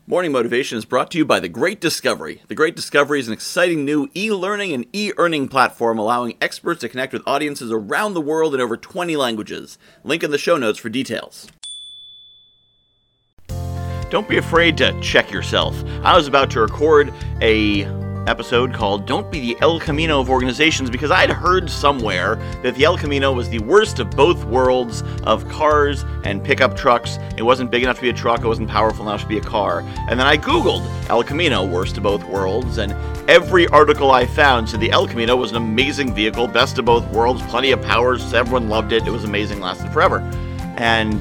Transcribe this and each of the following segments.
Morning Motivation is brought to you by The Great Discovery. The Great Discovery is an exciting new e-learning and e-earning platform allowing experts to connect with audiences around the world in over 20 languages. Link in the show notes for details. Don't be afraid to check yourself. I was about to record a episode called Don't Be the El Camino of Organizations because I'd heard somewhere that the El Camino was the worst of both worlds of cars and pickup trucks. It wasn't big enough to be a truck, it wasn't powerful enough to be a car. And then I Googled El Camino, worst of both worlds, and every article I found said the El Camino was an amazing vehicle, best of both worlds, plenty of powers, everyone loved it, it was amazing, lasted forever. And,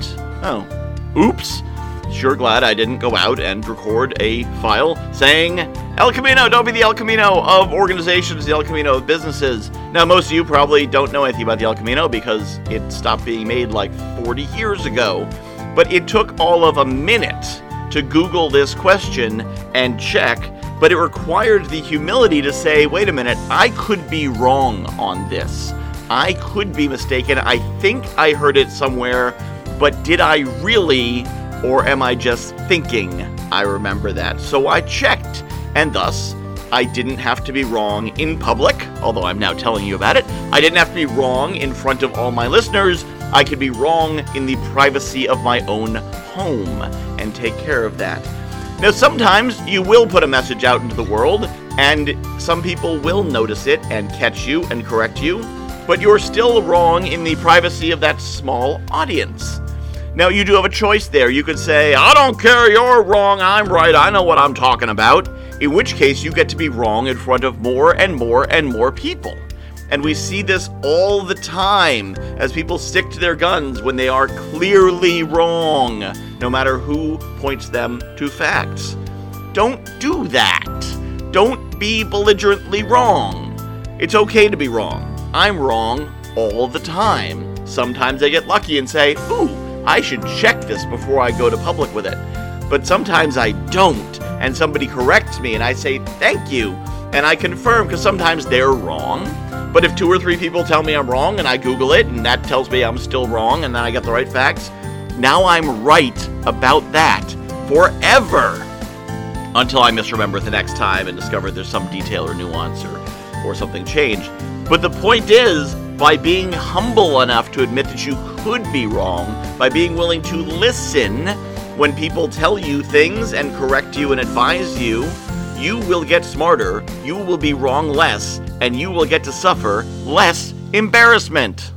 oops. Sure glad I didn't go out and record a file saying, El Camino, don't be the El Camino of organizations, the El Camino of businesses. Now, most of you probably don't know anything about the El Camino because it stopped being made like 40 years ago. But it took all of a minute to Google this question and check, but it required the humility to say, wait a minute, I could be wrong on this. I could be mistaken. I think I heard it somewhere, but did I really? Or am I just thinking I remember that? So I checked, and thus, I didn't have to be wrong in public, although I'm now telling you about it. I didn't have to be wrong in front of all my listeners. I could be wrong in the privacy of my own home and take care of that. Now, sometimes you will put a message out into the world, and some people will notice it and catch you and correct you, but you're still wrong in the privacy of that small audience. Now, you do have a choice there. You could say, I don't care, you're wrong, I'm right, I know what I'm talking about. In which case, you get to be wrong in front of more and more and more people. And we see this all the time as people stick to their guns when they are clearly wrong, no matter who points them to facts. Don't do that. Don't be belligerently wrong. It's okay to be wrong. I'm wrong all the time. Sometimes I get lucky and say, ooh, I should check this before I go to public with it. But sometimes I don't, and somebody corrects me, and I say, thank you, and I confirm, because sometimes they're wrong. But if 2 or 3 people tell me I'm wrong, and I Google it, and that tells me I'm still wrong, and then I get the right facts, now I'm right about that forever. Until I misremember it the next time and discover there's some detail or nuance or something changed. But the point is, by being humble enough to admit that you could be wrong, by being willing to listen when people tell you things and correct you and advise you, you will get smarter, you will be wrong less, and you will get to suffer less embarrassment.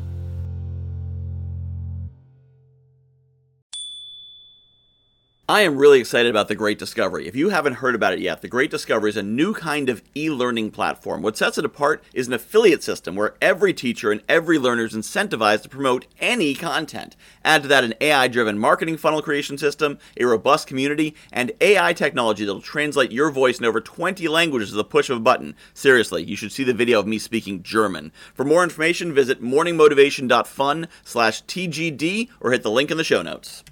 I am really excited about The Great Discovery. If you haven't heard about it yet, The Great Discovery is a new kind of e-learning platform. What sets it apart is an affiliate system where every teacher and every learner is incentivized to promote any content. Add to that an AI-driven marketing funnel creation system, a robust community, and AI technology that will translate your voice in over 20 languages with the push of a button. Seriously, you should see the video of me speaking German. For more information, visit morningmotivation.fun/TGD or hit the link in the show notes.